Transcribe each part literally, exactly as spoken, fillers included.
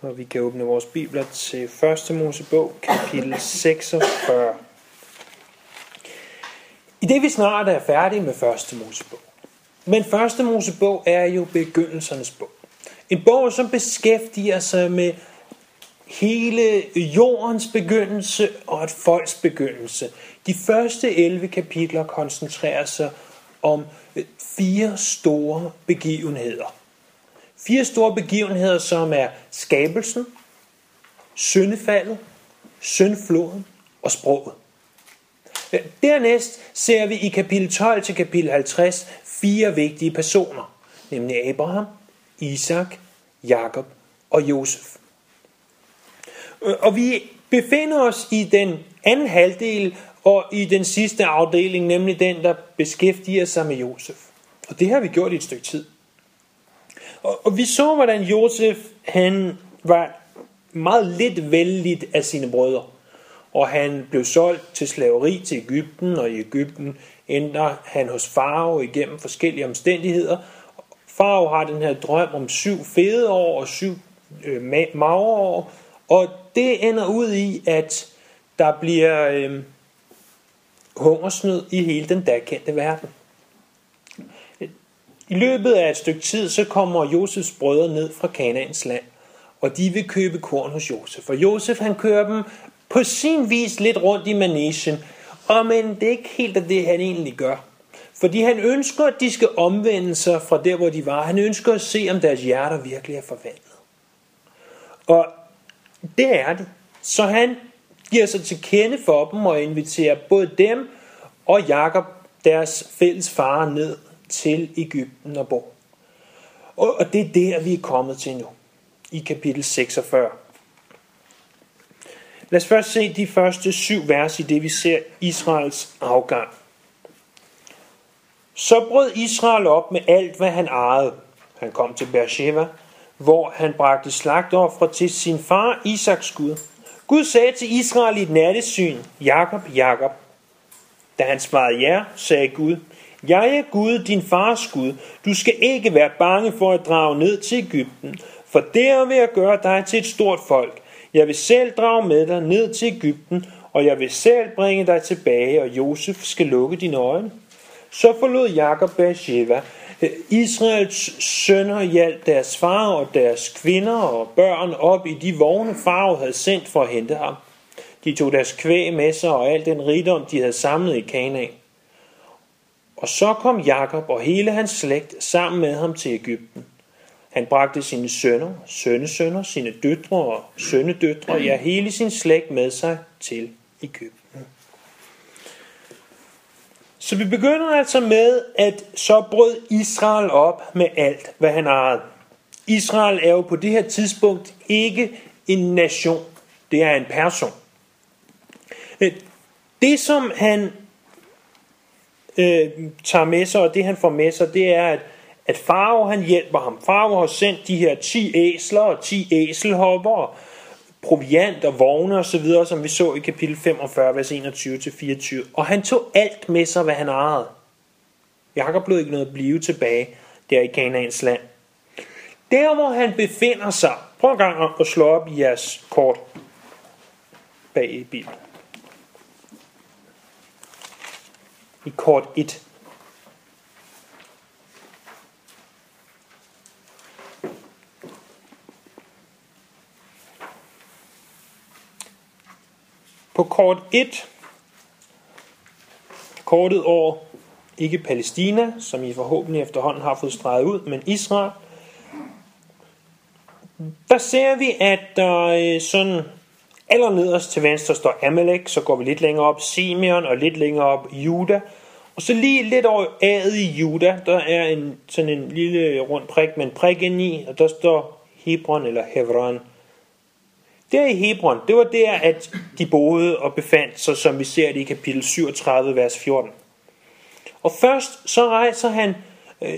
Og vi kan åbne vores bibler til første Mosebog, kapitel seksogfyrre. I det vi snart er færdige med første Mosebog. Men første Mosebog er jo begyndelsernes bog. En bog, som beskæftiger sig med hele jordens begyndelse og et folks begyndelse. De første elleve kapitler koncentrerer sig om fire store begivenheder. Fire store begivenheder, som er skabelsen, syndefaldet, syndfloden og sproget. Dernæst ser vi i kapitel tolv til kapitel halvtreds fire vigtige personer, nemlig Abraham, Isak, Jakob og Josef. Og vi befinder os i den anden halvdel og i den sidste afdeling, nemlig den, der beskæftiger sig med Josef. Og det har vi gjort i et stykke tid. Og vi så, hvordan Josef han var meget lidt vellidt af sine brødre. Og han blev solgt til slaveri til Egypten, og i Egypten ender han hos farao igennem forskellige omstændigheder. Farao har den her drøm om syv fede år og syv øh, magre år, og det ender ud i, at der bliver øh, hungersnød i hele den derkendte verden. I løbet af et stykke tid, så kommer Josefs brødre ned fra Kanaans land, og de vil købe korn hos Josef. Og Josef han kører dem på sin vis lidt rundt i managen, og men det er ikke helt af det, han egentlig gør. Fordi han ønsker, at de skal omvende sig fra der, hvor de var. Han ønsker at se, om deres hjerter virkelig er forvandlet. Og det er det. Så han giver sig til kende for dem og inviterer både dem og Jakob, deres fælles far, ned til Egypten og bo. Og det er der, vi er kommet til nu, i kapitel seksogfyrre. Lad os først se de første syv vers i det, vi ser Israels afgang. Så brød Israel op med alt, hvad han ejede. Han kom til Beersheba, hvor han bragte slagtofre til sin far Isaks Gud. Gud sagde til Israel i et nattesyn, Jakob, Jakob. Da han svarede ja, sagde Gud, jeg er Gud, din fars Gud. Du skal ikke være bange for at drage ned til Egypten, for der vil jeg gøre dig til et stort folk. Jeg vil selv drage med dig ned til Egypten, og jeg vil selv bringe dig tilbage, og Josef skal lukke dine øjne. Så forlod Jakob Beersheba. Israels sønner hjalp deres far og deres kvinder og børn op i de vogne, farao havde sendt for at hente ham. De tog deres kvæg med sig og al den rigdom, de havde samlet i Kanaan. Og så kom Jakob og hele hans slægt sammen med ham til Egypten. Han bragte sine sønner, sønnesønner, sine døtre og sønnedøtre, ja hele sin slægt med sig til Egypten. Så vi begynder altså med, at så brød Israel op med alt, hvad han ejede. Israel er jo på det her tidspunkt ikke en nation, det er en person. Det som han øh, tager med sig, og det han får med sig, det er, at, at farao han hjælper ham. Farao har sendt de her ti æsler og ti æselhopper, proviant og vogne og så videre, som vi så i kapitel femogfyrre, vers enogtyve til fireogtyve. Og han tog alt med sig, hvad han ejede. Jakob blev ikke noget at blive tilbage der i Kanaans land. Der hvor han befinder sig, prøv en gang at slå op i jeres kort bag i Bibelen. I kort et. På kort et, kortet over ikke Palæstina, som I forhåbentlig efterhånden har fået streget ud, men Israel, der ser vi, at der sådan allernederst til venstre står Amalek, så går vi lidt længere op Simeon og lidt længere op Juda, og så lige lidt over A'et i Juda, der er en, sådan en lille rund prik med en prik ind i, og der står Hebron eller Hebron. Der i Hebron, det var der, at de boede og befandt sig, som vi ser det i kapitel syvogtredive, vers fjorten. Og først så rejser han øh,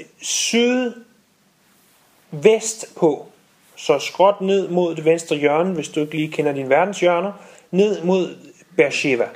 syd-vest på, så skråt ned mod det venstre hjørne, hvis du ikke lige kender din verdens hjørner, ned mod Beersheba.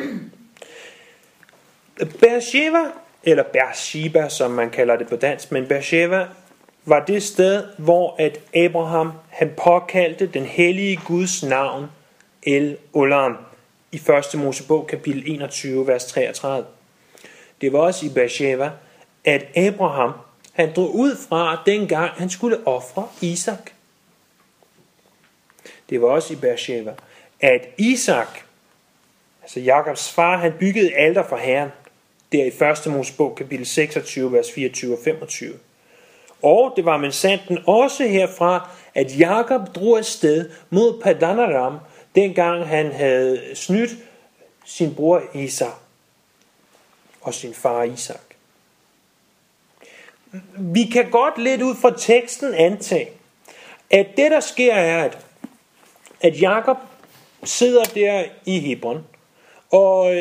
Beersheba, eller Beersheba, som man kalder det på dansk, men Beersheba var det sted, hvor at Abraham han påkaldte den hellige Guds navn El Olam i første Mosebog kapitel enogtyve vers treogtredive. Det var også i Beersheba, at Abraham han drog ud fra dengang han skulle ofre Isak. Det var også i Beersheba, at Isak, altså Jakobs far, han byggede alter for Herren. Der i første Mosebog kapitel seksogtyve vers fireogtyve og femogtyve. Og det var men sandt også herfra, at Jakob drog afsted mod Padan Aram, dengang han havde snydt sin bror Esau og sin far Isak. Vi kan godt lidt ud fra teksten antage, at det der sker er, at, at Jakob sidder der i Hebron, og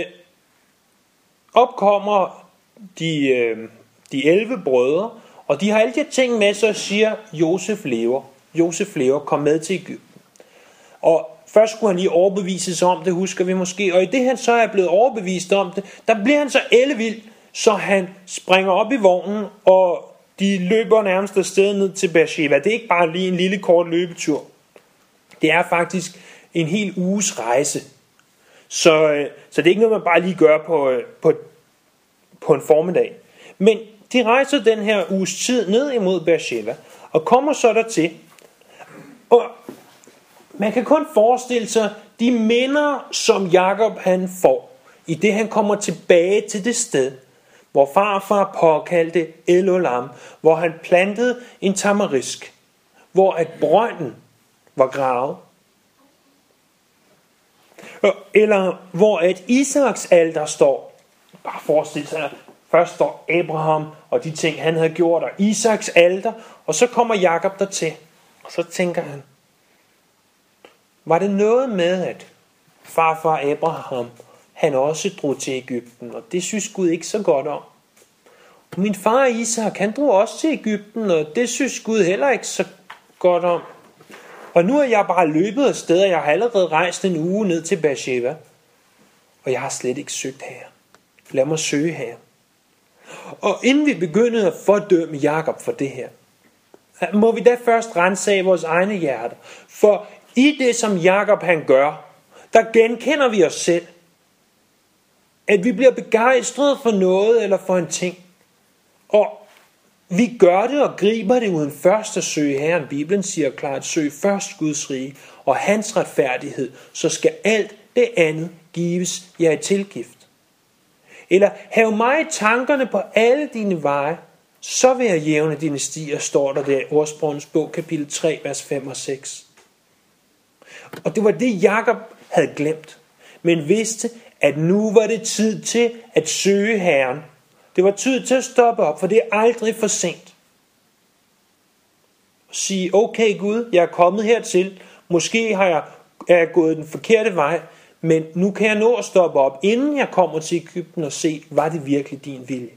opkommer de, de elleve brødre, og de har alle de ting med sig og siger, Josef lever. Josef lever, kom med til Egypten. Og først skulle han lige overbevises om det, husker vi måske. Og i det han så er blevet overbevist om det, der bliver han så ellevild, så han springer op i vognen, og de løber nærmest afsted ned til Beersheba. Det er ikke bare lige en lille kort løbetur. Det er faktisk en hel uges rejse. Så, så det er ikke noget, man bare lige gør på, på, på en formiddag. Men de rejser den her uges tid ned imod Beersheba, og kommer så dertil. Og man kan kun forestille sig de minder, som Jakob han får, i det han kommer tilbage til det sted, hvor farfar påkaldte El Olam, hvor han plantede en tamarisk, hvor at brønden var gravet, eller hvor at Isaks alter står. Bare forestil sig, først står Abraham og de ting han havde gjort, og Isaks alter, og så kommer Jakob dertil, og så tænker han, var det noget med, at farfar Abraham, han også drog til Egypten, og det synes Gud ikke så godt om. Og min far Isak, han drog også til Egypten, og det synes Gud heller ikke så godt om. Og nu er jeg bare løbet af sted, og jeg har allerede rejst en uge ned til Beersheba, og jeg har slet ikke søgt her. Lad mig søge her. Og inden vi begynder at fordømme Jakob for det her, må vi da først rense af vores egne hjerter. For i det, som Jakob han gør, der genkender vi os selv. At vi bliver begejstret for noget eller for en ting. Og vi gør det og griber det uden først at søge Herren. Bibelen siger klart, søg først Guds rige og hans retfærdighed, så skal alt det andet gives jer i tilgift. Eller hav mig i tankerne på alle dine veje, så vil jeg jævne dine stier, står der der i Ordsprogens bog, kapitel tre, vers fem og seks. Og det var det, Jakob havde glemt, men vidste, at nu var det tid til at søge Herren. Det var tid til at stoppe op, for det er aldrig for sent. Sige, okay Gud, jeg er kommet hertil. Måske har jeg, er jeg gået den forkerte vej, men nu kan jeg nå at stoppe op, inden jeg kommer til Egypten og se, var det virkelig din vilje.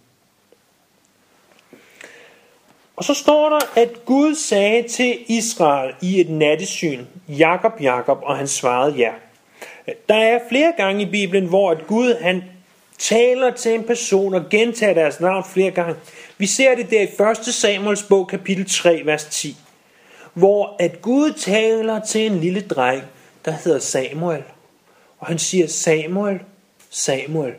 Og så står der, at Gud sagde til Israel i et nattesyn, Jakob, Jakob, og han svarede ja. Der er flere gange i Bibelen, hvor at Gud han taler til en person og gentager deres navn flere gange. Vi ser det der i første Samuels bog, kapitel tre, vers ti, hvor at Gud taler til en lille dreng, der hedder Samuel. Og han siger, Samuel, Samuel.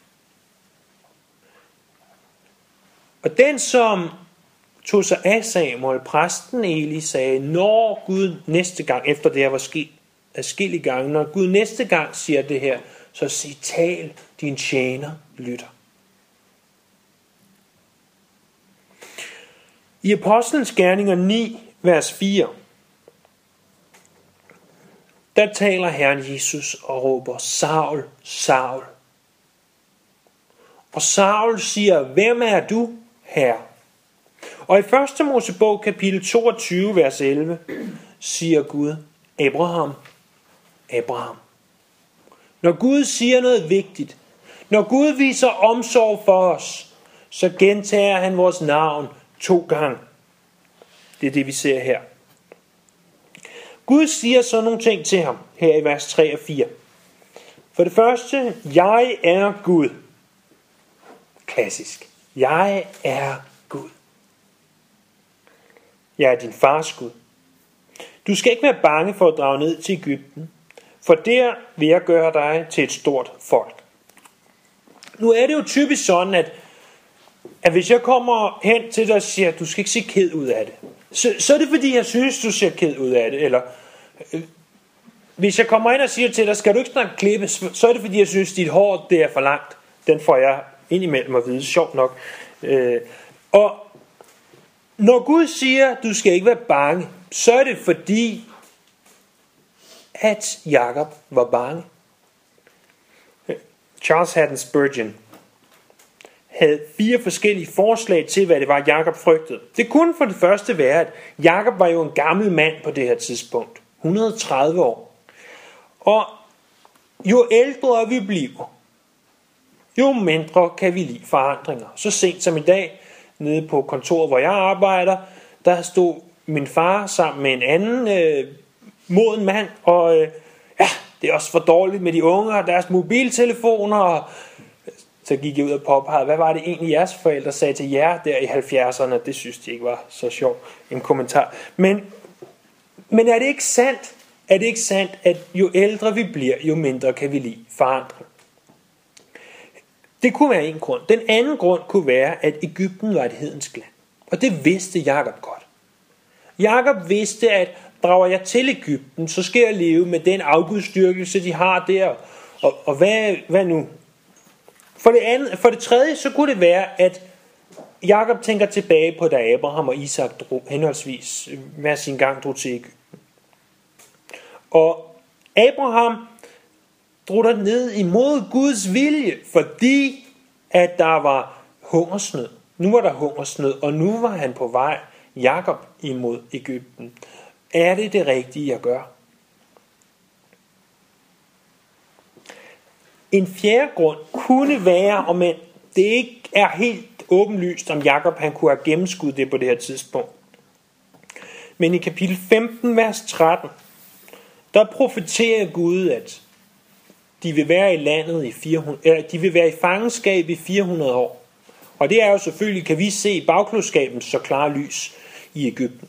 Og den, som tog sig af Samuel, præsten Eli, sagde, når Gud næste gang, efter det her var sket adskillige gange, når Gud næste gang siger det her, så sig, tal, din tjener lytter. I Apostlenes Gerninger ni, vers fire, der taler Herren Jesus og råber, Saul, Saul. Og Saul siger, hvem er du, Herre? Og i første Mosebog, kapitel toogtyve, vers elleve, siger Gud, Abraham, Abraham. Når Gud siger noget vigtigt, når Gud viser omsorg for os, så gentager han vores navn to gange. Det er det, vi ser her. Gud siger så nogle ting til ham, her i vers tre og fire. For det første, jeg er Gud. Klassisk. Jeg er Gud. Jeg er din fars Gud. Du skal ikke være bange for at drage ned til Egypten, for der vil jeg gøre dig til et stort folk. Nu er det jo typisk sådan, at, at hvis jeg kommer hen til dig og siger, at du skal ikke se ked ud af det, så, så er det fordi, jeg synes, du ser ked ud af det. Eller øh, hvis jeg kommer ind og siger til dig, skal du ikke snakke klippe, så er det fordi, jeg synes, dit hår det er for langt. Den får jeg indimellem at vide, sjovt nok. Øh, og når Gud siger, du skal ikke være bange, så er det fordi, at Jakob var bange. Charles Haddon Spurgeon havde fire forskellige forslag til, hvad det var, Jakob frygtede. Det kunne for det første være, at Jakob var jo en gammel mand på det her tidspunkt. et hundrede og tredive år. Og jo ældre vi bliver, jo mindre kan vi lide forandringer. Så sent som i dag, nede på kontoret, hvor jeg arbejder, der stod min far sammen med en anden øh, moden mand, og øh, ja, det er også for dårligt med de unge og deres mobiltelefoner, og så gik jeg ud og påpegede, hvad var det egentlig jeres forældre sagde til jer der i halvfjerdserne? Det synes de ikke var så sjovt, en kommentar. Men, men er det ikke sandt, er det ikke sandt, at jo ældre vi bliver, jo mindre kan vi lide forandring? Det kunne være en grund. Den anden grund kunne være, at Egypten var et hedensk land. Og det vidste Jakob godt. Jakob vidste, at drager jeg til Egypten, så skal jeg leve med den afgudstyrkelse, de har der. Og, og hvad, hvad nu? For det, andet, for det tredje, så kunne det være, at Jakob tænker tilbage på, da Abraham og Isak drog henholdsvis hver sin gang drog til Egypten. Og Abraham drog der ned imod Guds vilje, fordi at der var hungersnød. Nu var der hungersnød, og nu var han på vej, Jakob, imod Egypten. Er det det rigtige at gøre? En fjerde grund kunne være, om det ikke er helt åbenlyst, om Jakob han kunne have gennemskudt det på det her tidspunkt. Men i kapitel femten, vers tretten, der profeterer Gud, at de vil være i landet i fire hundrede, eller de vil være i fangenskab i fire hundrede år. Og det er jo selvfølgelig, kan vi se i bagklodskabens så klare lys i Egypten.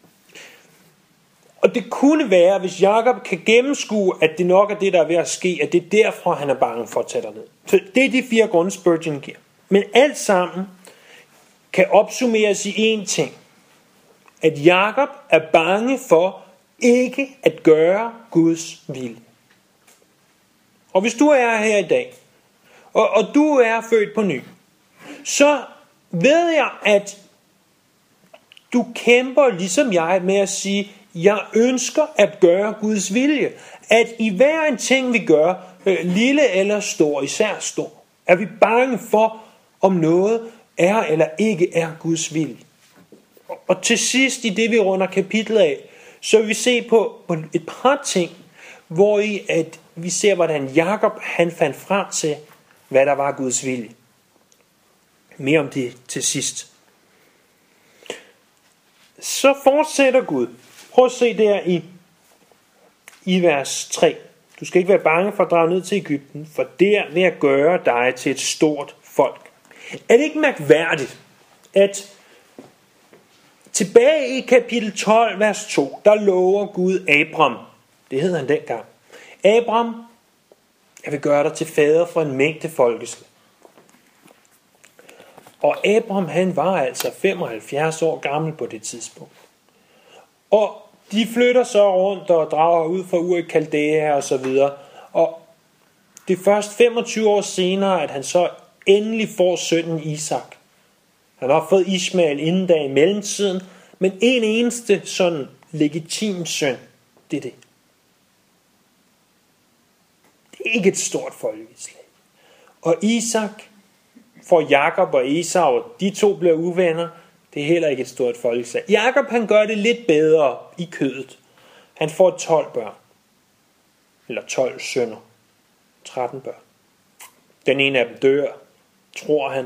Og det kunne være, hvis Jakob kan gennemskue, at det nok er det, der er ved at ske, at det er derfra, han er bange for at tage derned. Så det er de fire grunde, Spurgeon giver. Men alt sammen kan opsummeres i én ting. At Jakob er bange for ikke at gøre Guds vilje. Og hvis du er her i dag, og, og du er født på ny, så ved jeg, at du kæmper ligesom jeg med at sige, jeg ønsker at gøre Guds vilje. At i hver en ting vi gør, lille eller stor, især stor, er vi bange for, om noget er eller ikke er Guds vilje. Og til sidst i det vi runder kapitlet af, så vil vi se på, på et par ting, hvor i at vi ser, hvordan Jakob han fandt frem til, hvad der var Guds vilje. Mere om det til sidst. Så fortsætter Gud. Prøv at se der i, i vers tre. Du skal ikke være bange for at drage ned til Egypten, for der vil jeg gøre dig til et stort folk. Er det ikke mærkværdigt, at tilbage i kapitel tolv, vers to, der lover Gud Abram, det hed han dengang, Abram, jeg vil gøre dig til fader for en mængde folkeslag. Og Abram, han var altså femoghalvfjerds år gammel på det tidspunkt. Og de flytter så rundt og drager ud fra Ur i Kaldæa og så videre. Og det er først femogtyve år senere, at han så endelig får sønnen Isak. Han har fået Ismael inden da i mellemtiden, men en eneste sådan legitim søn, det er det. Det er ikke et stort folkeslag. Og Isak får Jakob og Esau, de to bliver uvenner. Det er heller ikke et stort folkeslag. Jakob han gør det lidt bedre i kødet. Han får tolv børn. Eller tolv sønner. tretten børn. Den ene af dem dør, tror han.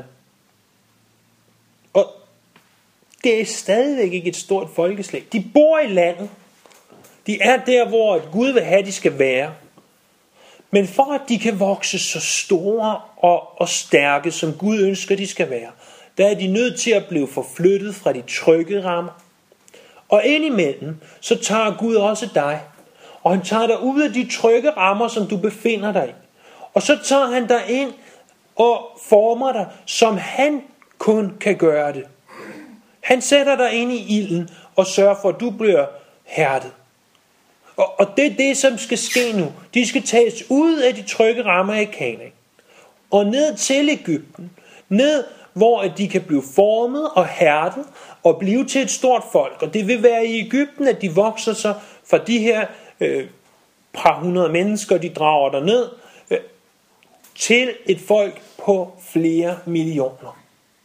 Og det er stadigvæk ikke et stort folkeslag. De bor i landet. De er der, hvor Gud vil have, de skal være. Men for at de kan vokse så store og, og stærke, som Gud ønsker, de skal være, der er de nødt til at blive forflyttet fra de trygge rammer Og indimellem, så tager Gud også dig. Og han tager dig ud af de trygge rammer, som du befinder dig i. Og så tager han dig ind og former dig, som han kun kan gøre det. Han sætter dig ind i ilden og sørger for, at du bliver hærdet. Og, og det er det, som skal ske nu. De skal tages ud af de trygge rammer i Kanaan. Og ned til Egypten. Ned, hvor de kan blive formet og hærdet og blive til et stort folk. Og det vil være i Egypten, at de vokser sig fra de her øh, par hundrede mennesker, de drager derned, øh, til et folk på flere millioner.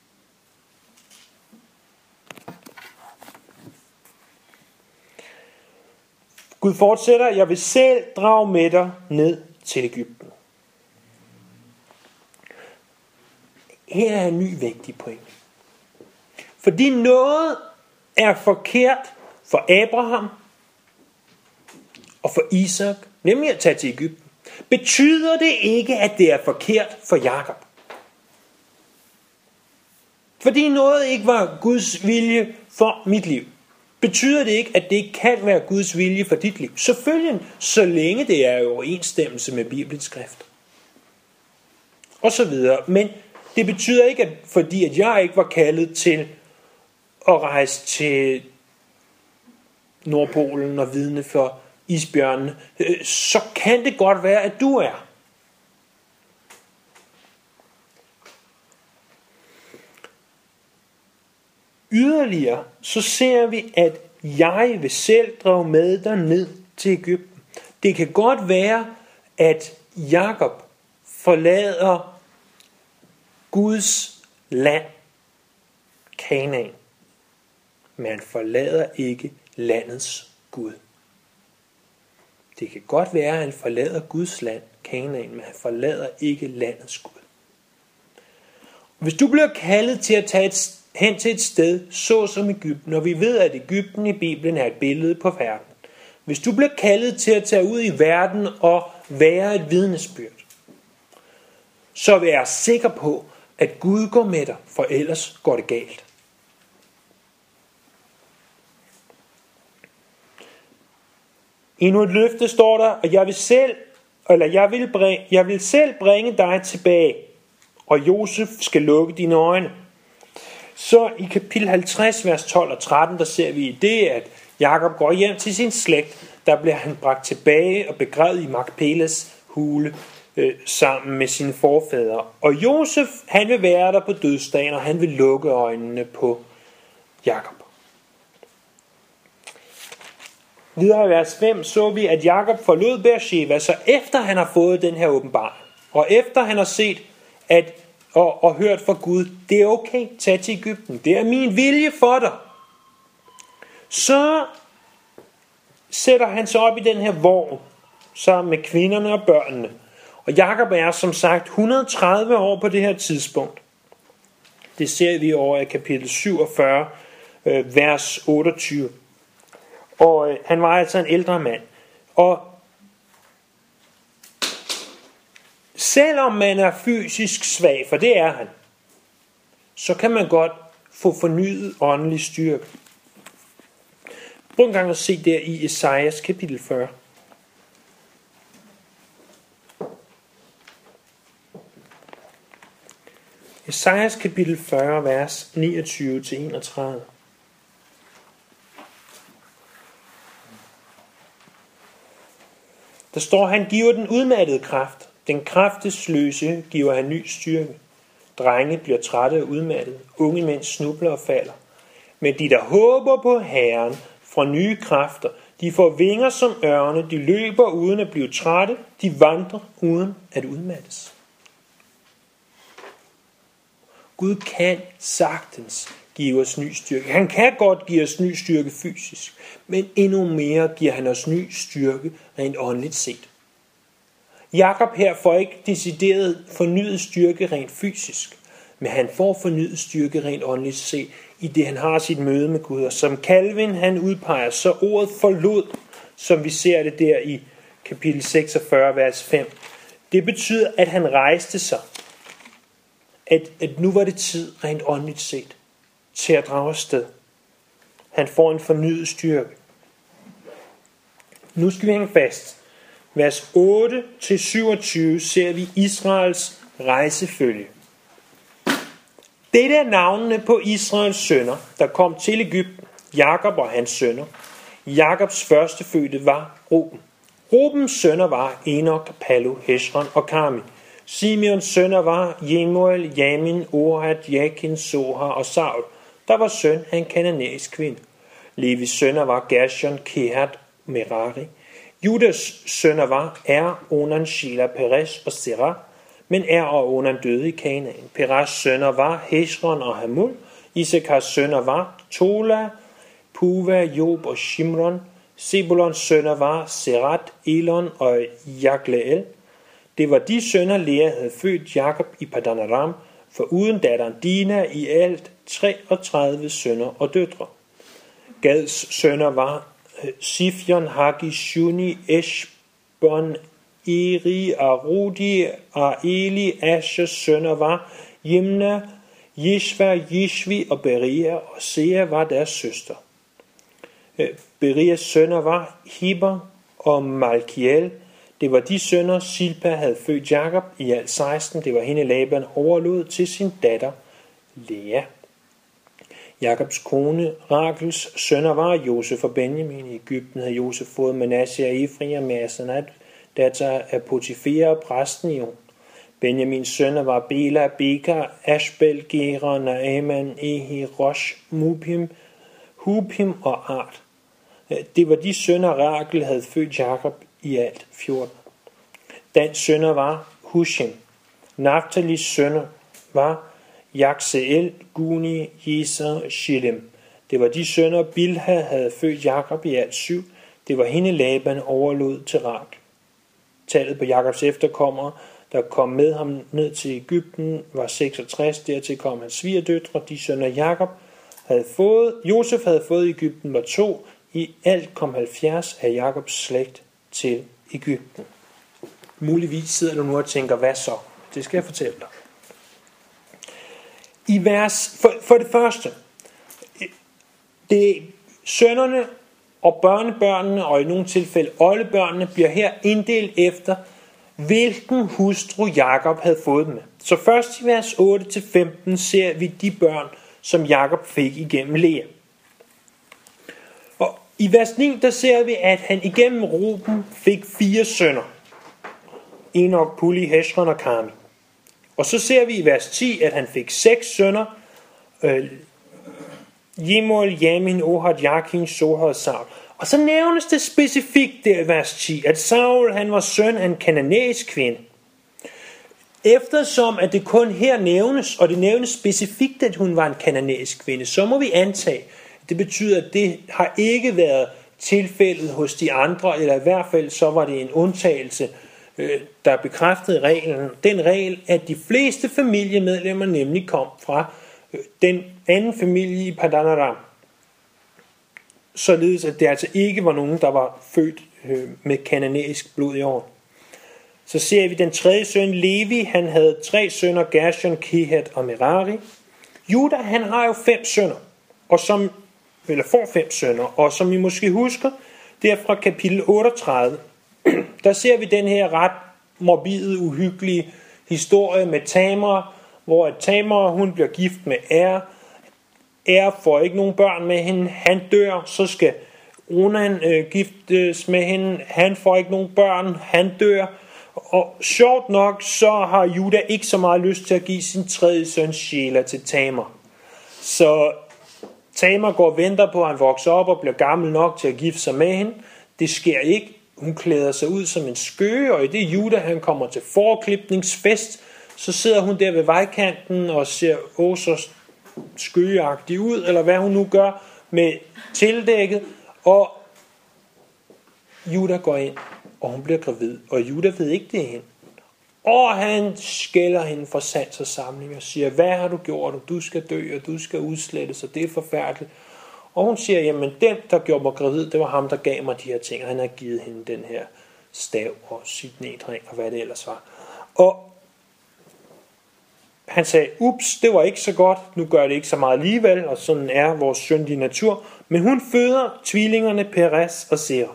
Gud fortsætter, jeg vil selv drage med dig ned til Egypten. Her er en ny vigtig pointe. Fordi noget er forkert for Abraham og for Isak, nemlig at tage til Egypten, betyder det ikke, at det er forkert for Jakob. Fordi noget ikke var Guds vilje for mit liv, betyder det ikke, at det ikke kan være Guds vilje for dit liv. Selvfølgelig, så længe det er i overensstemmelse med Bibelens skrift. Og så videre. Men det betyder ikke, at fordi at jeg ikke var kaldet til at rejse til Nordpolen og vidne for isbjørnene, så kan det godt være, at du er. Yderligere så ser vi, at jeg vil selv drage med dig ned til Egypten. Det kan godt være, at Jakob forlader Guds land, Kanaan, men han forlader ikke landets Gud. Det kan godt være, at han forlader Guds land, Kanaan, men han forlader ikke landets Gud. Hvis du bliver kaldet til at tage et, hen til et sted, så som Egypten, og vi ved, at Egypten i Bibelen er et billede på verden. Hvis du bliver kaldet til at tage ud i verden og være et vidnesbyrd, så vil jeg sikker på, at Gud går med dig, for ellers går det galt. Endnu et løfte står der, at jeg vil selv, eller jeg vil, bringe, jeg vil selv bringe dig tilbage, og Josef skal lukke dine øjne. Så i kapitel halvtreds, vers tolv og tretten, der ser vi i det, at Jakob går hjem til sin slægt. Der bliver han bragt tilbage og begravet i Makpelas hule øh, sammen med sine forfædre. Og Josef, han vil være der på dødsdagen, og han vil lukke øjnene på Jakob. Videre i vers fem så vi, at Jakob forlod Beersheba, så efter han har fået den her åbenbaring, og efter han har set at, og, og hørt fra Gud, det er okay, tag til Egypten, det er min vilje for dig, så sætter han sig op i den her vogn, sammen med kvinderne og børnene. Og Jakob er som sagt et hundrede og tredive år på det her tidspunkt. Det ser vi over i kapitel syvogfyrre, øh, vers otteogtyve. Og øh, han var altså en ældre mand. Og selvom man er fysisk svag, for det er han, så kan man godt få fornyet åndelig styrke. Prøv en gang at se der i Esajas kapitel fyrre. Esajas kapitel fyrre, vers niogtyve til enogtredive. Der står, han giver den udmattede kraft. Den kraftesløse giver han ny styrke. Drenge bliver trætte og udmattede. Unge mænd snubler og falder. Men de, der håber på Herren, får nye kræfter. De får vinger som ørne. De løber uden at blive trætte. De vandrer uden at udmattes. Gud kan sagtens give os ny styrke. Han kan godt give os ny styrke fysisk, men endnu mere giver han os ny styrke rent åndeligt set. Jakob her får ikke decideret fornyet styrke rent fysisk, men han får fornyet styrke rent åndeligt set, i det han har sit møde med Gud. Og som Calvin han udpeger, så ordet forlod, som vi ser det der i kapitel seksogfyrre, vers fem, det betyder, at han rejste sig. At, at nu var det tid rent åndeligt set til at drage afsted. Han får en fornyet styrke. Nu skal vi hænge fast. Vers otte til syvogtyve ser vi Israels rejsefølge. Dette er navnene på Israels sønner, der kom til Egypten. Jakob og hans sønner. Jakobs førstefødte var Ruben. Rubens sønner var Enok, Palu, Hesron og Karmi. Simeons sønner var Jemuel, Jamin, Ohad, Jakin, Sohar og Saul, der var søn af en kananæisk kvinde. Levis sønner var Gershon, Kehat, Merari. Judas sønner var Er, Onan, Shelah, Perez og Serah, men Er og Onan døde i Kanaan. Perez sønner var Hesron og Hamul. Isakars sønner var Tola, Puva, Job og Shimron. Sebulons sønner var Serat, Elon og Jagleel. Det var de sønner, Lea havde født Jakob i Padan Aram, for uden datteren Dina i alt treogtredive sønner og døtre. Gads sønner var Sifjon, Hagi, Shuni, Eshbon, Eri, Arudi, Areli. Ashers sønner var Jimna, Jeshva, Jeshvi og Beria, og Sea var deres søster. Berias sønner var Heber og Malkiel. Det var de sønner, Silpa havde født Jakob, i alt seksten. Det var hende, Laban overlod til sin datter Lea. Jakobs kone Rachels sønner var Josef og Benjamin. I Egypten havde Josef fået Manasseh og Ephraim med Asenat, datter af Potifera, præsten i On. Benjamins sønner var Bela, Beka, Ashbel, Gera, Naaman, Ehi, Rosh, Mupim, Hupim og Art. Det var de sønner, Rachel havde født Jakob, i alt fjorten. Dans sønner var Hushim. Naphthalis sønner var Jakseel, Guni, Jeser, Shilem. Det var de sønner, Bilha havde født Jakob, i alt syv. Det var hende, Laban overlod til Rachel. Tallet på Jakobs efterkommere, der kom med ham ned til Egypten, var seksogtres. Dertil kom hans svigerdøtre. De sønner Jakob havde fået, Josef havde fået i Egypten, var to. I alt kom halvfjerds af Jakobs slægt til Egypten. Muligvis sidder du nu og tænker, hvad så? Det skal jeg fortælle dig. I vers, for, for det første, det sønnerne og børnebørnene, og i nogle tilfælde oldebørnene, bliver her inddelt efter, hvilken hustru Jakob havde fået dem med. Så først i vers otte til femten ser vi de børn, som Jakob fik igennem Lea. Og i vers ni, der ser vi, at han igennem Ruben fik fire sønner. Enok, Puli, Hesron og Karmi. Og så ser vi i vers ti, at han fik seks sønner. Øh, Jemuel, Jamin, Ohad, Jakin, Sohar og Saul. Og så nævnes det specifikt der i vers ti, at Saul han var søn af en kananæisk kvinde. Eftersom at det kun her nævnes, og det nævnes specifikt, at hun var en kananæisk kvinde, så må vi antage, at det betyder, at det har ikke været tilfældet hos de andre, eller i hvert fald så var det en undtagelse, der bekræftede reglen. Den regel, at de fleste familiemedlemmer nemlig kom fra den anden familie i Padan Aram. Således at det altså ikke var nogen, der var født med kananæisk blod i år. Så ser vi den tredje søn, Levi. Han havde tre sønner, Gershon, Kehat og Merari. Juda, han har jo fem sønner, og som, eller får fem sønner, og som I måske husker, det er fra kapitel otteogtredive. Der ser vi den her ret morbide, uhyggelige historie med Tamar, hvor Tamar hun bliver gift med Er. Er får ikke nogen børn med hende. Han dør, så skal Onan øh, giftes med hende. Han får ikke nogen børn. Han dør. Og sjovt nok, så har Juda ikke så meget lyst til at give sin tredje søn Shelah til Tamar. Så Tamar går og venter på, at han vokser op og bliver gammel nok til at gifte sig med hende. Det sker ikke. Hun klæder sig ud som en skøge, og i det Juda han kommer til forklipningsfest, så sidder hun der ved vejkanten og ser åh så skøgeagtig ud, eller hvad hun nu gør med tildækket, og Juda går ind, og hun bliver gravid, og Juda ved ikke det er hende. Og han skælder hende for sans og samling og siger, hvad har du gjort, og du skal dø, og du skal udslettes, og det er forfærdeligt. Og hun siger, jamen den, der gjorde mig gravid, det var ham, der gav mig de her ting, og han har givet hende den her stav og signetring, og hvad det ellers var. Og han sagde, ups, det var ikke så godt, nu gør det ikke så meget alligevel, og sådan er vores syndige natur. Men hun føder tvillingerne Perez og Zerah.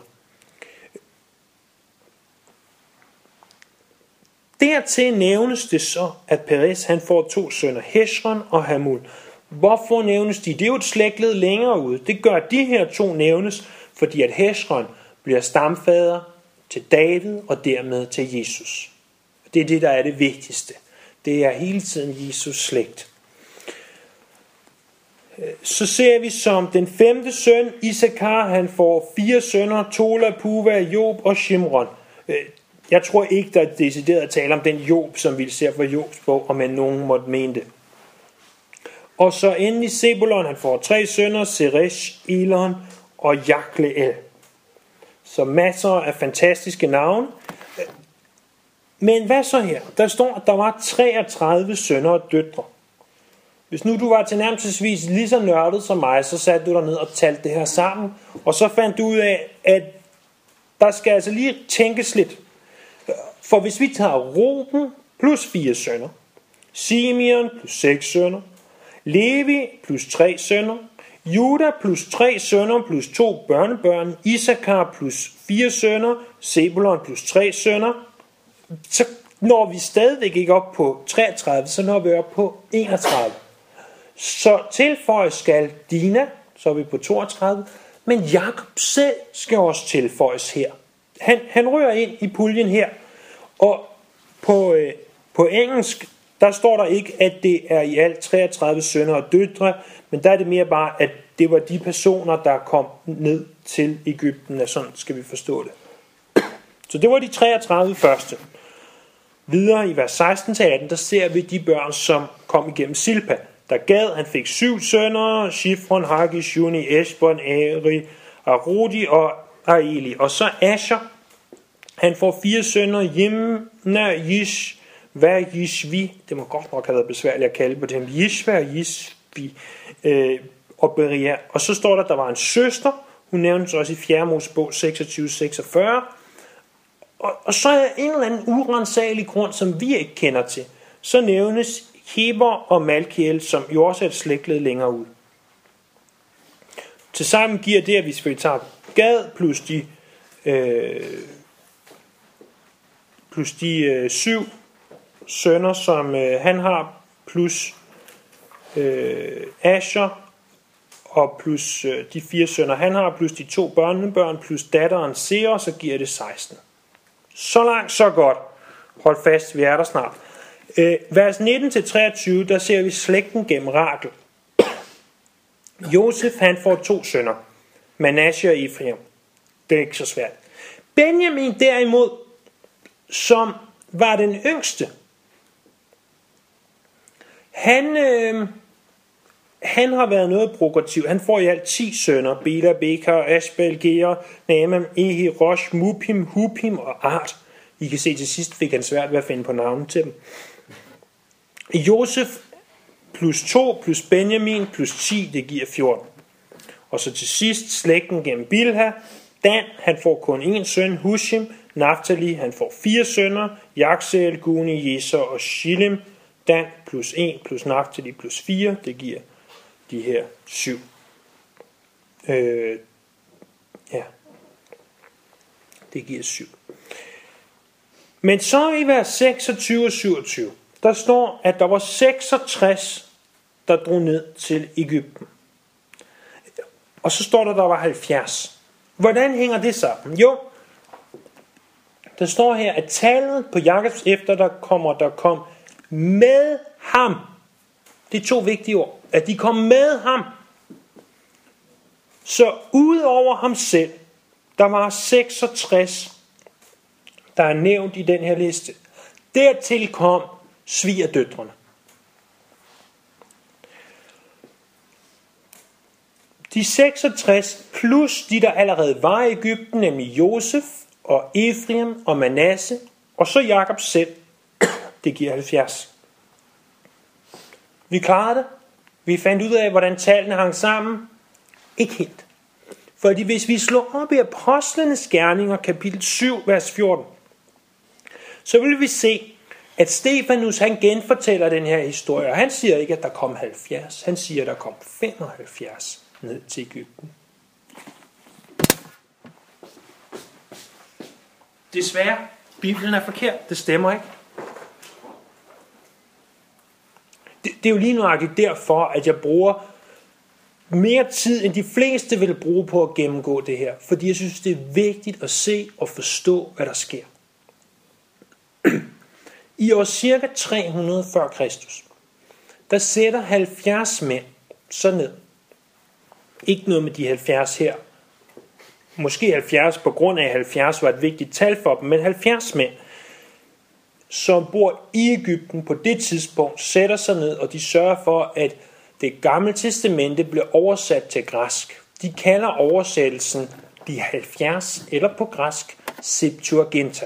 Dertil nævnes det så, at Perez han får to sønner, Hesron og Hamul. Hvorfor nævnes de? Det er jo et slægtled længere ude. Det gør de her to nævnes, fordi at Hesron bliver stamfader til David og dermed til Jesus. Det er det, der er det vigtigste. Det er hele tiden Jesus slægt. Så ser vi som den femte søn, Isakar, han får fire sønner, Tola, Puva, Job og Shimron. Jeg tror ikke, der er decideret at tale om den Job, som vi ser fra Jobs bog, om end nogen måtte mene det. Og så endelig Zebulon, han får tre sønner, Seresh, Elon og Jakleel. Så masser af fantastiske navne. Men hvad så her? Der står, at der var treogtredive sønner og døtre. Hvis nu du var tilnærmelsesvis lige så nørdet som mig, så satte du dig ned og talte det her sammen. Og så fandt du ud af, at der skal altså lige tænkes lidt. For hvis vi tager Ruben plus fire sønner, Simeon plus seks sønner, Levi plus tre sønner, Juda plus tre sønner plus to børnebørn, Isakar plus fire sønner, Zebulon plus tre sønner, så når vi stadigvæk ikke op på treogtredive, så når vi op på enogtredive. Så tilføjes skal Dina, så er vi på toogtredive, men Jakob selv skal også tilføjes her. Han, han rører ind i puljen her, og på, øh, på engelsk, der står der ikke, at det er i alt treogtredive sønner og døtre, men der er det mere bare, at det var de personer, der kom ned til Egypten, og sådan skal vi forstå det. Så det var de treogtredive første. Videre i vers seksten til atten, der ser vi de børn, som kom igennem Silpa. Der Gad, han fik syv sønner, Shifron, Hagi, Shuni, Esbon, Ari, Arodi og Aeli. Og så Asher, han får fire sønner, Jimna, Yish, Hvad Yishvi, det må godt nok have været besværligt at kalde på dem, Yishva og Yishvi, øh, og Beria. Og så står der, at der var en søster, hun nævnes også i fjerde Mosebog seksogtyve seksogfyrre. Og, og så er en eller anden urensagelig grund, som vi ikke kender til. Så nævnes Heber og Malkiel, som jo også er et slægtled længere ud. Tilsammen giver det, at hvis vi tager Gad plus de, øh, plus de øh, syv sønner, som øh, han har, plus øh, Asher, og plus øh, de fire sønner han har, plus de to børnebørn, plus datteren Seer, så giver det seksten. Så langt, så godt. Hold fast, vi er der snart. Øh, vers nitten til treogtyve, der ser vi slægten gennem Rachel. Josef, han får to sønner, Manasseh og Ephraim. Det er ikke så svært. Benjamin derimod, som var den yngste, han, øh, han har været noget progressiv. Han får i alt ti sønner, Bela, Bekar, Ashbel, Gera, Naaman, Ehi, Rosh, Mupim, Hupim og Art. I kan se, til sidst fik han svært ved at finde på navnet til dem. Josef plus to plus Benjamin plus ti, det giver fjorten. Og så til sidst slægten gennem Bilha. Dan, han får kun en søn, Hushim. Naftali, han får fire sønner, Jaksel, Guni, Jeser og Shilem. Dan plus en plus Naftali plus fire, det giver de her syv. Øh, ja, det giver syv. Men så i vers seksogtyve og syvogtyve, der står, at der var seksogtres, der drog ned til Egypten. Og så står der, at der var halvfjerds. Hvordan hænger det sammen? Jo, der står her, at tallet på Jakobs efter, der kommer, der kom med ham. Det er to vigtige ord. At de kom med ham. Så ud over ham selv, der var seksogtres, der er nævnt i den her liste. Dertil kom svigerdøtrene. De seksogtres plus de, der allerede var i Egypten, nemlig Josef og Ephraim og Manasse, og så Jakob selv, det giver halvfjerds. Vi klarede det. Vi fandt ud af, hvordan tallene hang sammen. Ikke helt. Fordi hvis vi slår op i Apostlenes Gerninger, kapitel syv, vers fjorten, så vil vi se, at Stefanus han genfortæller den her historie, og han siger ikke, at der kom halvfjerds, han siger, at der kom femoghalvfjerds ned til Egypten. Desværre, Bibelen er forkert, det stemmer ikke. Det, det er jo lige nøjagtigt derfor, at jeg bruger mere tid, end de fleste vil bruge på at gennemgå det her, fordi jeg synes, det er vigtigt at se og forstå, hvad der sker. I år cirka tre hundrede før Kristus, der sætter halvfjerds mænd så ned. Ikke noget med de halvfjerds her. Måske halvfjerds på grund af, at halvfjerds var et vigtigt tal for dem, men halvfjerds mænd, som bor i Egypten på det tidspunkt, sætter sig ned, og de sørger for, at det gamle testamente bliver oversat til græsk. De kalder oversættelsen de halvfjerds, eller på græsk Septuaginta.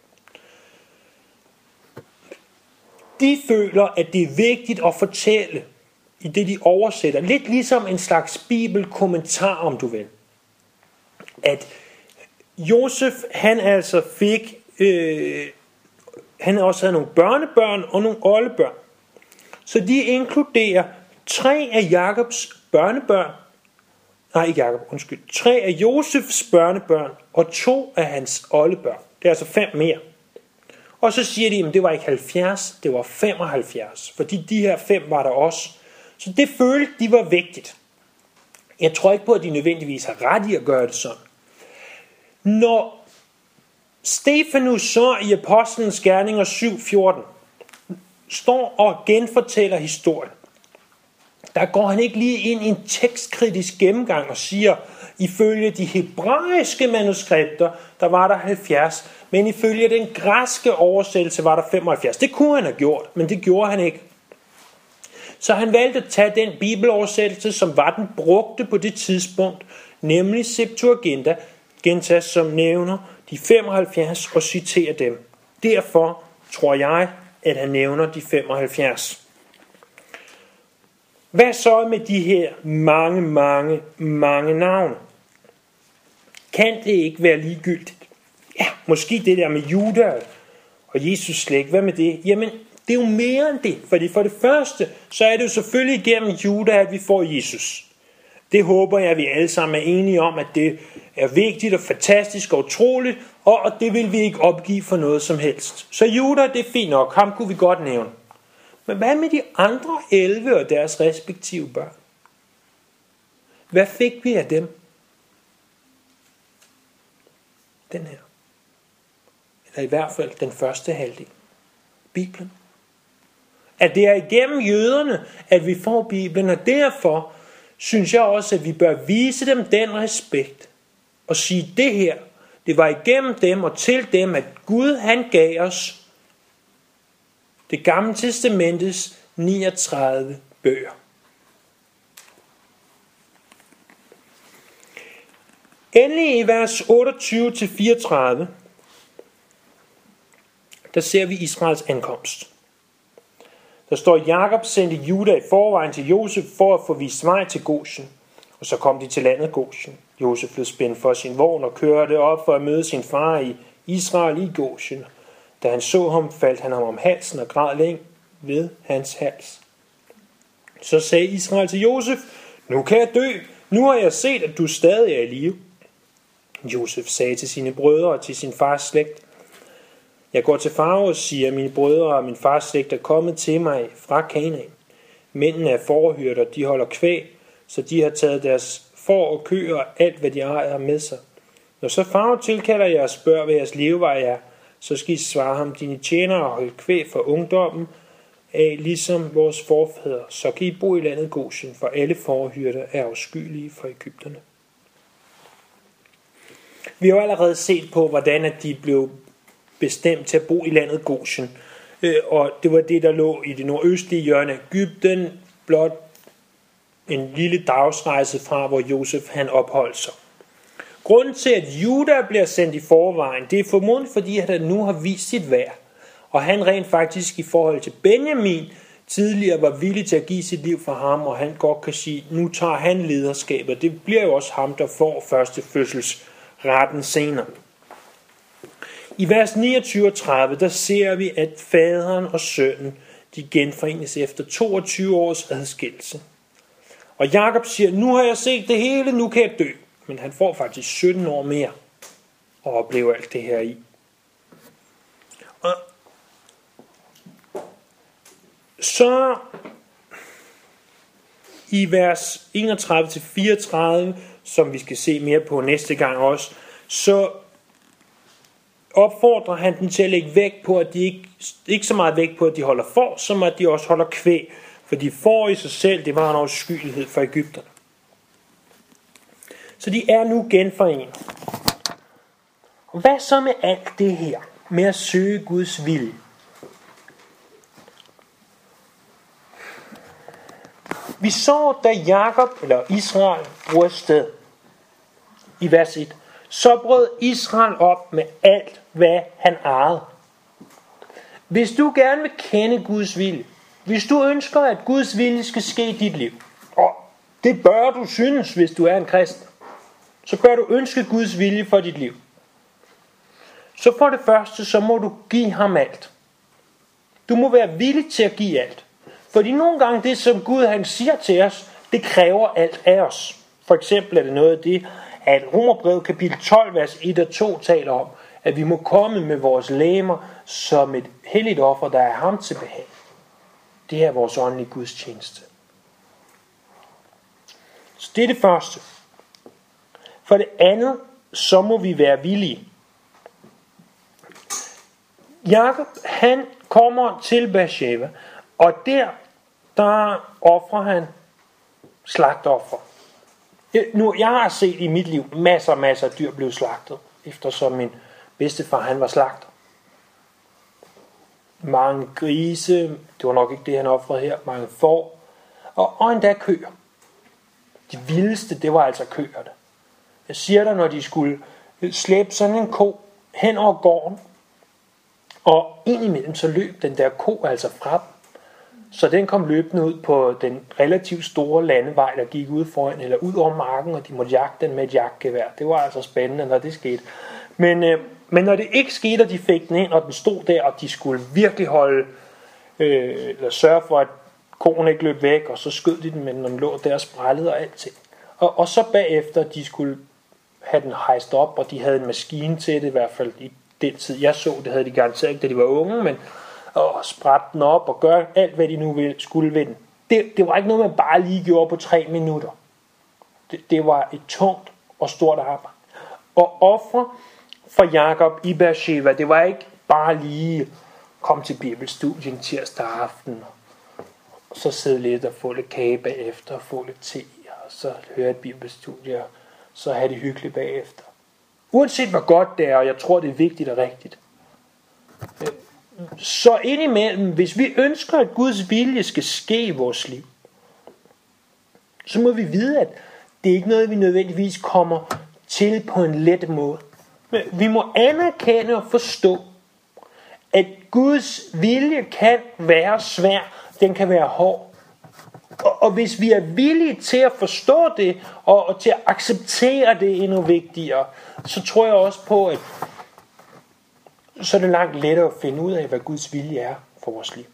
De føler, at det er vigtigt at fortælle i det, de oversætter. Lidt ligesom en slags bibelkommentar, om du vil. At Josef, han altså fik, øh, han også havde nogle børnebørn og nogle oldebørn. Så de inkluderer tre af Jakobs børnebørn, nej ikke Jakob, undskyld, tre af Josefs børnebørn og to af hans oldebørn. Det er altså fem mere. Og så siger de, at det var ikke halvfjerds, det var femoghalvfjerds, fordi de her fem var der også. Så det følte de var vigtigt. Jeg tror ikke på, at de nødvendigvis har ret i at gøre det sådan. Når Stefanus så i Apostlenes Gerninger syv fjorten står og genfortæller historien, der går han ikke lige ind i en tekstkritisk gennemgang og siger, ifølge de hebraiske manuskripter, der var der halvfjerds, men ifølge den græske oversættelse var der femoghalvfjerds. Det kunne han have gjort, men det gjorde han ikke. Så han valgte at tage den bibeloversættelse, som var den brugte på det tidspunkt, nemlig Septuaginta, Genta, som nævner de femoghalvfjerds og citerer dem. Derfor tror jeg, at han nævner de femoghalvfjerds. Hvad så med de her mange, mange, mange navne? Kan det ikke være ligegyldigt? Ja, måske det der med Juda og Jesus slægt. Hvad med det? Jamen, det er jo mere end det. Fordi for det første, så er det jo selvfølgelig igennem Juda, at vi får Jesus. Det håber jeg, at vi alle sammen er enige om, at det er vigtigt og fantastisk og utroligt, og det vil vi ikke opgive for noget som helst. Så Juda, det er fint nok. Ham kunne vi godt nævne. Men hvad med de andre elleve og deres respektive børn? Hvad fik vi af dem? Den her. Eller i hvert fald den første halvdel. Bibelen. At det er igennem jøderne, at vi får Bibelen, og derfor synes jeg også, at vi bør vise dem den respekt og sige det her. Det var igennem dem og til dem, at Gud han gav os det gamle testamentes niogtredive bøger. Endelig i vers otteogtyve til fireogtredive, der ser vi Israels ankomst. Der står, Jakob sendte Juda i forvejen til Josef for at få vist vej til Goshen. Og så kom de til landet Goshen. Josef blev spændt for sin vogn og kørte op for at møde sin far i Israel i Goshen. Da han så ham, faldt han ham om halsen og græd længe ved hans hals. Så sagde Israel til Josef, nu kan jeg dø. Nu har jeg set, at du stadig er i live. Josef sagde til sine brødre og til sin fars slægt, jeg går til farao og siger, at mine brødre og min fars slægt er kommet til mig fra Kanaan. Mændene er fårehyrder, de holder kvæg, så de har taget deres får og køer og alt, hvad de ejer med sig. Når så farao tilkalder jer og spørger, hvad jeres levevej er, så skal I svare ham, dine tjenere og holde kvæg for ungdommen af, ligesom vores forfædre. Så kan I bo i landet Goshen, for alle fårehyrder er afskyelige for Egypterne. Vi har jo allerede set på, hvordan at de blev bestemt til at bo i landet Goshen. Og det var det, der lå i det nordøstlige hjørne af Egypten, blot en lille dagsrejse fra, hvor Josef han opholdt sig. Grunden til, at Juda bliver sendt i forvejen, det er formodentlig, fordi han nu har vist sit værd. Og han rent faktisk i forhold til Benjamin tidligere var villig til at give sit liv for ham, og han godt kan sige, nu tager han lederskabet. Det bliver jo også ham, der får første fødselsretten senere. I vers niogtyve og tredive, der ser vi, at faderen og sønnen, de genforenes efter toogtyve års adskillelse. Og Jakob siger, nu har jeg set det hele, nu kan jeg dø. Men han får faktisk sytten år mere og oplever alt det her i. Og så i vers enogtredive til fireogtredive, som vi skal se mere på næste gang også, så opfordrer han dem til at lægge vægt på, at de ikke, ikke så meget vægt på, at de holder får, som at de også holder kvæg. For de får i sig selv, det var en afskyelighed for Egypterne. Så de er nu genforenet. Og hvad så med alt det her, med at søge Guds vilje? Vi så, da Jakob, eller Israel, brød afsted, i vers et, så brød Israel op med alt, hvad han ejede. Hvis du gerne vil kende Guds vilje, hvis du ønsker, at Guds vilje skal ske i dit liv, og det bør du synes, hvis du er en kristen, så bør du ønske Guds vilje for dit liv. Så for det første, så må du give ham alt. Du må være villig til at give alt. Fordi nogle gange det, som Gud han siger til os, det kræver alt af os. For eksempel er det noget af det, at Romerbrevet kapitel tolv, vers et og to taler om, at vi må komme med vores legemer som et helligt offer, der er ham til behag. Det er vores åndelige gudstjeneste. Så det er det første. For det andet, så må vi være villige. Jakob, han kommer til Beersheba, og der, der offrer han slagtoffer. Nu, jeg har set i mit liv masser og masser af dyr blive slagtet, eftersom min bedstefar, han var slagter. Mange grise, det var nok ikke det, han offrede her, mange får, og, og endda køer. De vildeste, det var altså køerne. Jeg siger dig, når de skulle slæbe sådan en ko hen over gården, og indimellem så løb den der ko altså fra dem. Så den kom løbende ud på den relativt store landevej, der gik ud foran, eller ud over marken, og de måtte jagte den med et jagtgevær. Det var altså spændende, når det skete. Men, øh, men når det ikke skete, og de fik den ind, og den stod der, og de skulle virkelig holde, øh, eller sørge for, at koen ikke løb væk, og så skød de den, men den lå der og sprællede og alting. Og, og så bagefter, de skulle have den hejst op, og de havde en maskine til det, i hvert fald i den tid, jeg så, det havde de garanteret ikke, da de var unge, men og sprætte den op og gøre alt, hvad de nu ville, skulle ved den. Det, det var ikke noget, man bare lige gjorde på tre minutter. Det, det var et tungt og stort arbejde. Og ofre for Jakob i Beersheba, det var ikke bare lige komme til bibelstudien tirsdag aften, og så sidde lidt og få lidt kage bagefter, og få lidt te, og så høre et bibelstudie, og så have det hyggeligt bagefter. Uanset hvor godt det er, og jeg tror, det er vigtigt og rigtigt. Så indimellem, hvis vi ønsker, at Guds vilje skal ske i vores liv, så må vi vide, at det er ikke noget, vi nødvendigvis kommer til på en let måde. Men vi må anerkende og forstå, at Guds vilje kan være svær, den kan være hård. Og, og hvis vi er villige til at forstå det, og, og til at acceptere det endnu vigtigere, så tror jeg også på, at så er det langt lettere at finde ud af, hvad Guds vilje er for vores liv.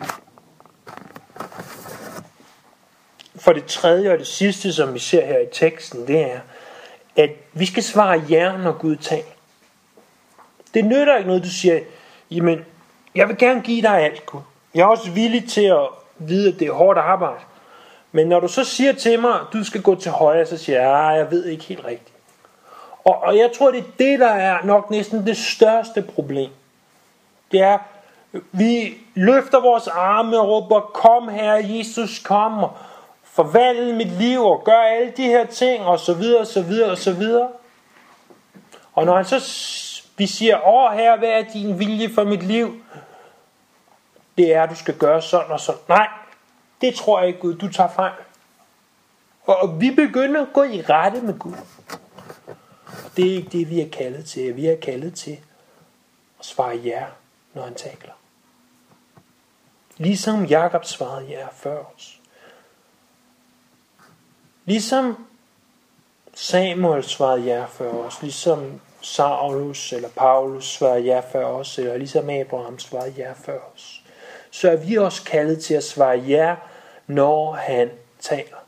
For det tredje og det sidste, som vi ser her i teksten, det er, at vi skal svare ja, når Gud taler. Det nytter ikke noget, du siger, jamen, jeg vil gerne give dig alt, Gud. Jeg er også villig til at vide, at det er hårdt arbejde. Men når du så siger til mig, at du skal gå til højre, så siger jeg, at jeg ved ikke helt rigtigt. Og, og jeg tror, det er det, der er nok næsten det største problem. Det er, vi løfter vores arme og råber, kom Herre Jesus, kom og forvandle mit liv og gør alle de her ting, og så videre, og så videre, og så videre. Og når han så, vi siger, åh Herre, hvad er din vilje for mit liv? Det er, at du skal gøre sådan og sådan. Nej, det tror jeg ikke, Gud, du tager fejl. Og, og vi begynder at gå i rette med Gud. Det er ikke det, vi er kaldet til. Vi er kaldet til at svare ja, når han taler. Ligesom Jakob svarede ja før os. Ligesom Samuel svarede ja før os. Ligesom Saulus eller Paulus svarede ja før os, eller ligesom Abraham svarede ja før os, så er vi også kaldet til at svare ja, når han taler.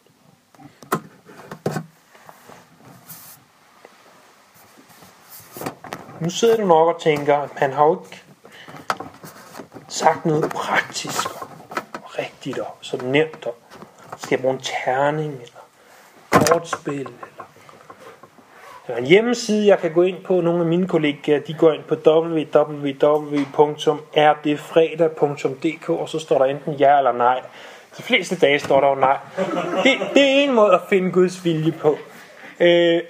Nu sidder du nok og tænker, at han har jo ikke sagt noget praktisk og rigtigt og så nemt og skal bruge en terning eller kortspil eller, eller en hjemmeside, jeg kan gå ind på. Nogle af mine kollegaer, de går ind på w w w punktum r d fredag punktum d k, og så står der enten ja eller nej. De fleste dage står der jo nej. Det, det er en måde at finde Guds vilje på. Øh,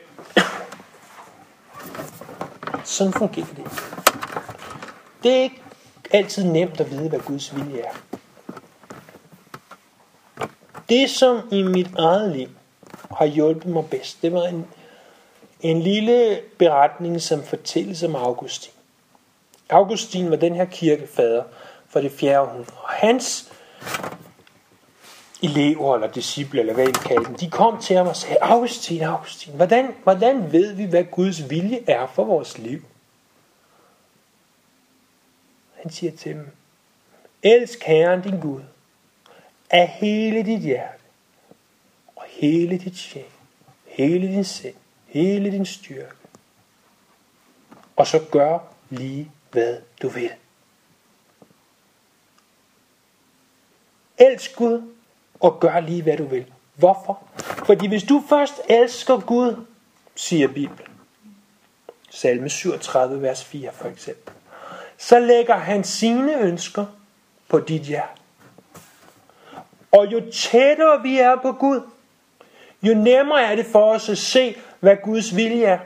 sådan fungerer det. Det er ikke altid nemt at vide, hvad Guds vilje er. Det, som i mit eget liv har hjulpet mig bedst, det var en, en lille beretning, som fortælles om Augustin. Augustin var den her kirkefader for det fjerde århundrede. Og hans elever eller disciple, eller hvad I kalder dem, de kom til ham og sagde, Augustin, Augustin, hvordan, hvordan ved vi, hvad Guds vilje er for vores liv? Han siger til dem, elsk Herren din Gud af hele dit hjerte, og hele dit sjæl, hele din sind, hele din styrke, og så gør lige, hvad du vil. Elsk Gud, og gør lige, hvad du vil. Hvorfor? Fordi hvis du først elsker Gud, siger Bibelen, salme syvogtredive, vers fire for eksempel, så lægger han sine ønsker på dit hjerte. Og jo tættere vi er på Gud, jo nemmere er det for os at se, hvad Guds vilje er.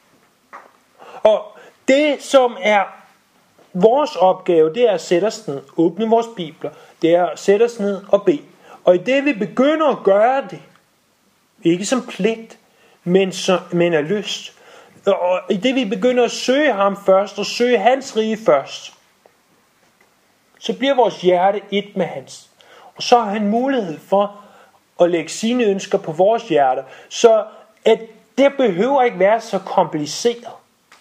Og det, som er vores opgave, det er at sætte os ned, åbne vores bibler, det er at sætte os ned og bede. Og i det vi begynder at gøre det, ikke som pligt, men, som, men af lyst, og i det vi begynder at søge ham først, og søge hans rige først, så bliver vores hjerte et med hans. Og så har han mulighed for at lægge sine ønsker på vores hjerte, så at det behøver ikke være så kompliceret.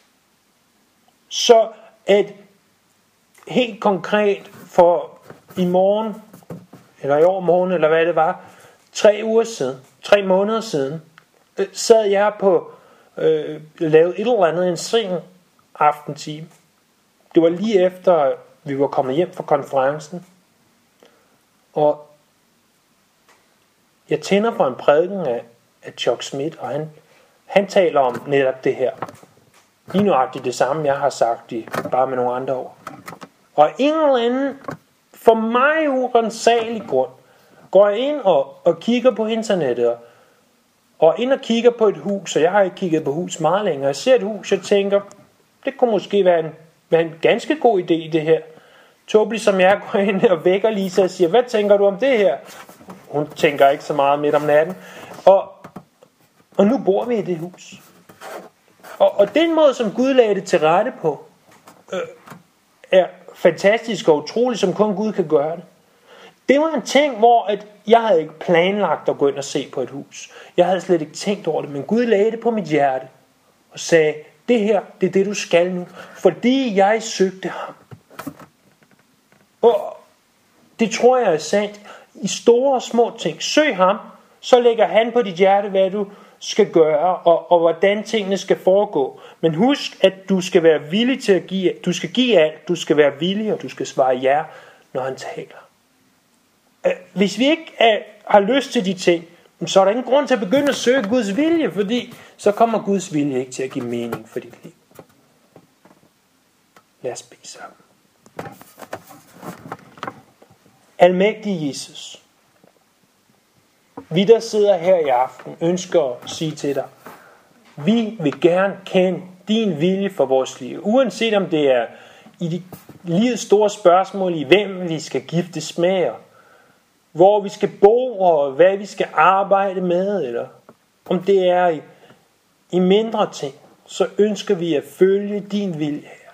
Så at helt konkret for i morgen, eller i år morgen, eller hvad det var, tre uger siden, tre måneder siden, øh, sad jeg på, øh, lavede et eller andet en sen aftentime. Det var lige efter, vi var kommet hjem fra konferencen. Og jeg tænder for en prædiken af, af Chuck Smith, og han, han taler om netop det her. Lige nøjagtigt det samme, jeg har sagt, i, bare med nogle andre ord. Og en eller anden, for mig urensagelig grund, går jeg ind og, og kigger på internettet, og, og ind og kigger på et hus, og jeg har ikke kigget på hus meget længere. Jeg ser et hus, jeg tænker, det kunne måske være en, være en ganske god idé i det her. Tåbelig som jeg går ind og vækker Lisa og siger, hvad tænker du om det her? Hun tænker ikke så meget midt om natten. Og, og nu bor vi i det hus. Og, og den måde, som Gud lagde det til rette på, øh, er fantastisk og utrolig, som kun Gud kan gøre det. Det var en ting, hvor at jeg havde ikke planlagt at gå ind og se på et hus. Jeg havde slet ikke tænkt over det, men Gud lagde det på mit hjerte og sagde, det her, det er det du skal nu, fordi jeg søgte ham. Og det tror jeg er sandt. I store og små ting. Søg ham, så lægger han på dit hjerte, hvad du skal gøre, og, og hvordan tingene skal foregå. Men husk, at du skal være villig til at give, du skal give alt, du skal være villig, og du skal svare ja, når han taler. Hvis vi ikke er, har lyst til de ting, så er der ingen grund til at begynde at søge Guds vilje, fordi så kommer Guds vilje ikke til at give mening for dit liv. Lad os bede sammen. Almægtige Jesus, vi der sidder her i aften ønsker at sige til dig, vi vil gerne kende din vilje for vores liv, uanset om det er i de livets store spørgsmål i hvem vi skal giftes med, hvor vi skal bo og hvad vi skal arbejde med, eller om det er i, i mindre ting, så ønsker vi at følge din vilje her.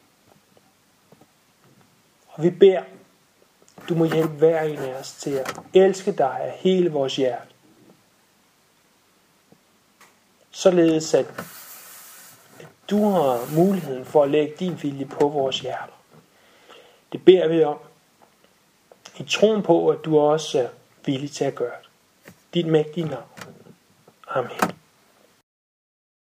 Og vi beder, du må hjælpe hver en af os til at elske dig af hele vores hjerte. Således at du har muligheden for at lægge din vilje på vores hjerter. Det beder vi om, i troen på, at du også er villig til at gøre det. Dit mægtige navn. Amen.